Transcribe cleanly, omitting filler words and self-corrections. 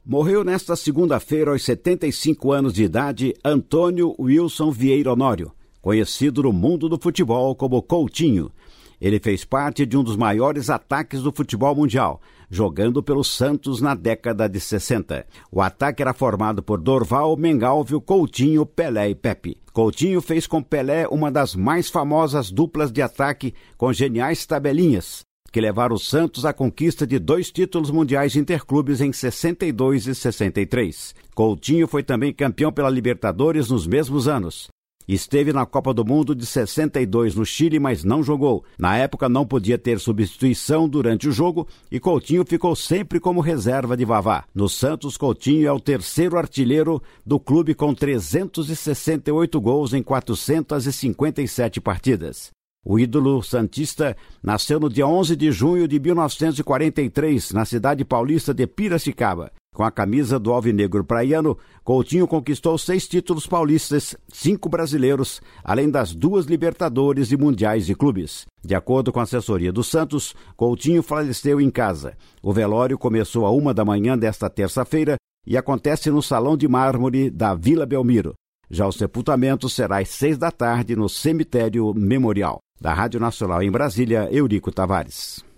Morreu nesta segunda-feira, aos 75 anos de idade, Antônio Wilson Vieira Honório, conhecido no mundo do futebol como Coutinho. Ele fez parte de um dos maiores ataques do futebol mundial, jogando pelo Santos na década de 60. O ataque era formado por Dorval, Mengalvio, Coutinho, Pelé e Pepe. Coutinho fez com Pelé uma das mais famosas duplas de ataque com geniais tabelinhas, que levaram o Santos à conquista de 2 títulos mundiais interclubes em 62 e 63. Coutinho foi também campeão pela Libertadores nos mesmos anos. Esteve na Copa do Mundo de 62 no Chile, mas não jogou. Na época não podia ter substituição durante o jogo e Coutinho ficou sempre como reserva de Vavá. No Santos, Coutinho é o 3º artilheiro do clube com 368 gols em 457 partidas. O ídolo santista nasceu no dia 11 de junho de 1943, na cidade paulista de Piracicaba. Com a camisa do alvinegro praiano, Coutinho conquistou 6 títulos paulistas, 5 brasileiros, além das 2 Libertadores e Mundiais de Clubes. De acordo com a assessoria do Santos, Coutinho faleceu em casa. O velório começou à 1 da manhã desta terça-feira e acontece no Salão de Mármore da Vila Belmiro. Já o sepultamento será às 6 da tarde no Cemitério Memorial. Da Rádio Nacional em Brasília, Eurico Tavares.